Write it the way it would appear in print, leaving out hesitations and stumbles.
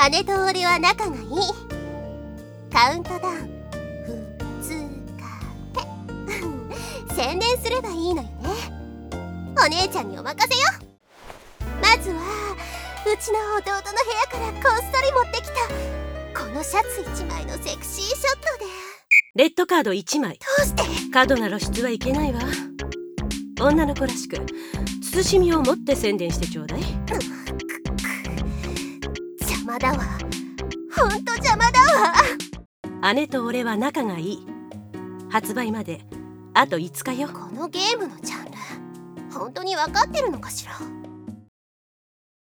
姉と俺は仲がいい。カウントダウン2日目宣伝すればいいのよね。お姉ちゃんにお任せよ。まずはうちの弟の部屋からこっそり持ってきたこのシャツ1枚のセクシーショットで。 レッドカード1枚。 どうして？ 過度な露出はいけないわ。女の子らしく慎みを持って宣伝してちょうだい。 邪魔だわ、ほんと邪魔だわ。 姉と俺は仲がいい。発売まであと5日よ。 このゲームのジャンル本当に分かってるのかしら。